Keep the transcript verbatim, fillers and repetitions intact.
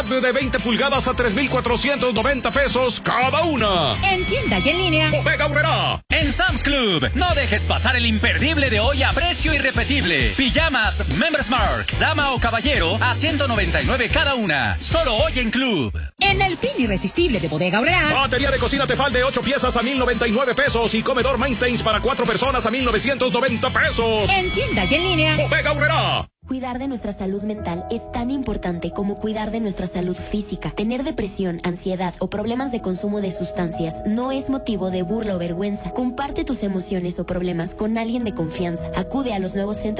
de veinte pulgadas a tres mil cuatrocientos noventa pesos cada una. En tienda y en línea. Bodega Aurrerá. En Sam's Club, no dejes pasar el imperdible de hoy a precio irrepetible. Pijamas Members Mark, dama o caballero, a ciento noventa y nueve cada una. Solo hoy en Club. En el fin irresistible de Bodega Aurrerá. Batería de cocina Tefal de ocho piezas a mil noventa y nueve pesos y comedor Mainstains para cuatro personas a mil novecientos noventa pesos. En tienda y en línea. Bodega Aurrerá. Cuidar de nuestra salud mental es tan importante como cuidar de nuestra salud física. Tener depresión, ansiedad o problemas de consumo de sustancias no es motivo de burla o vergüenza. Comparte tus emociones o problemas con alguien de confianza. Acude a los nuevos centros